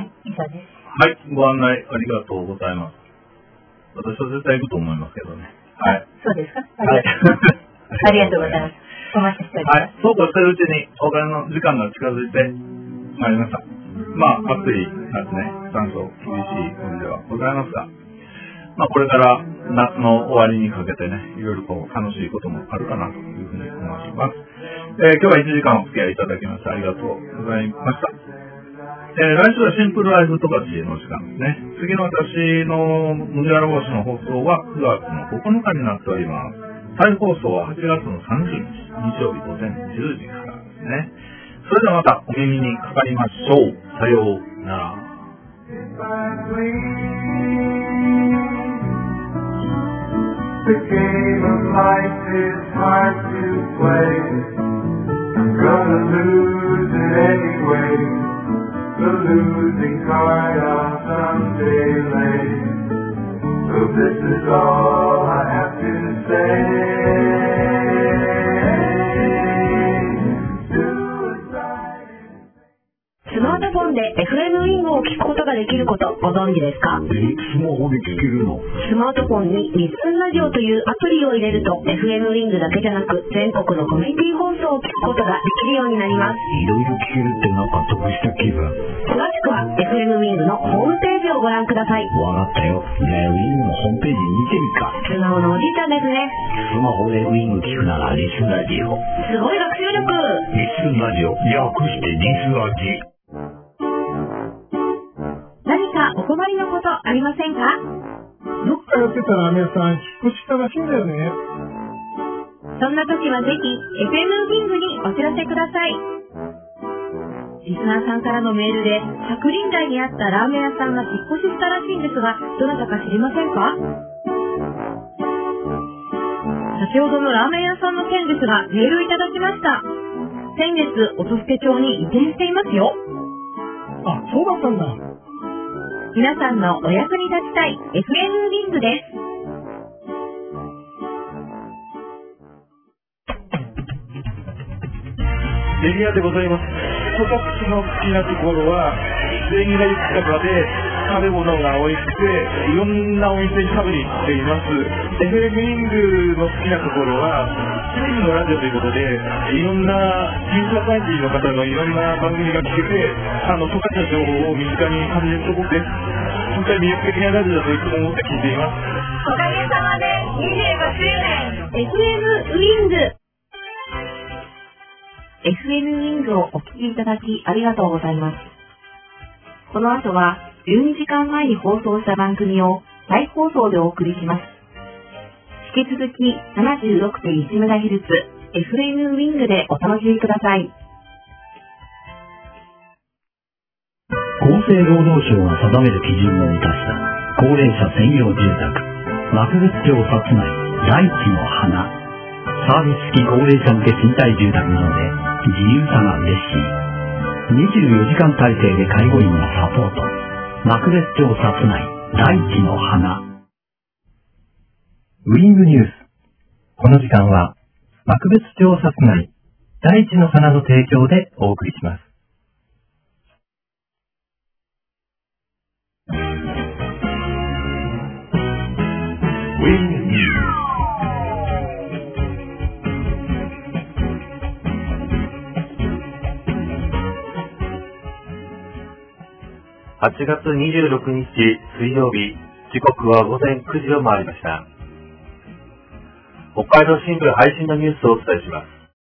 以上です。 はい、ご案内ありがとうございます。私は絶対行くと思いますけどね。はい。 そうですか。 はい。 ありがとうございます。お待ちしております。 はい、そうこうしてるうちにお金の時間が近づいてまいりました。 まあ、暑い夏ね、残暑厳しい国ではございますが、まあ、これから夏の終わりにかけてね、いろいろこう楽しいこともあるかなというふうに思います。えー、今日はいちじかんお付き合いいただきましてありがとうございました。えー、来週はシンプルライフトカチの時間ですね。次の私の麦わら帽子の放送はくがつのここのかになっております。再放送ははちがつのさんじゅうにち、日曜日午前じゅうじからですね。それではまたお耳にかかりましょう。さようなら。 The game of life is hard to play. I'm gonna lose it anyway. The losing card I'll someday lay. So this is all I have to say. スマートフォンで エフエム ウィングを聞くことができることご存知ですか？ スマホで聞けるの？ スマートフォンにリスンラジオというアプリを入れると エフエム ウィングだけじゃなく全国のコミュニティ放送を聞くことができるようになります。 いろいろ聞けるってなんか得した気分。 詳しくは エフエム ウィングのホームページをご覧ください。 わかったよ。ねえ、ウィングのホームページ見てみるか。 スマホのおじいちゃんですね。 スマホでウィング聞くならリスンラジオ。 すごい学習力。 リスンラジオ、略してリスラジ。 何かお困りのことありませんか？ よく通ってたラーメン屋さん、引っ越したらしいんだよね。 そんな時はぜひ エフエム ウィングにお知らせください。リスナーさんからのメールで白林台にあったラーメン屋さんが引っ越ししたらしいんですが、どなたか知りませんか？先ほどのラーメン屋さんの件ですが、メールいただきました。先月、音助町に移転していますよ。 あ、そうだったんだ。 皆さんのお役に立ちたい エフエム ウィングです。 レニアでございます。私の好きなところは、礼儀が豊かで、食べ物が美味しくて、いろんなお店に食べに行っています。エフエム ウィングの好きなところは、テレビのラジオということで、いろんなユーザーパーティーの方のいろんな番組が聞けて、あの、十勝の情報を身近に感じるところです。本当に魅力的なラジオだといつも思って聞いています。 おかげさまでにじゅうごしゅうねん エフエム ウィング。エフエム ウィングをお聞きいただきありがとうございます。この後はじゅうにじかんまえに放送した番組を再放送でお送りします。引き続き ななじゅうろくてんいちメガヘルツ エフエム ウィングでお楽しみください。 厚生労働省が定める基準を満たした高齢者専用住宅、幕別町薩内大地の花。サービス付き高齢者向け賃貸住宅なので自由さが嬉しい。にじゅうよじかん体制で介護員がサポート。幕別町薩内大地の花。 ウィングニュース。この時間は幕別町薩内大地の花の提供でお送りします。 ウィングニュース。 はちがつにじゅうろくにち水曜日、時刻はごぜんくじを回りました。北海道新聞配信のニュースをお伝えします。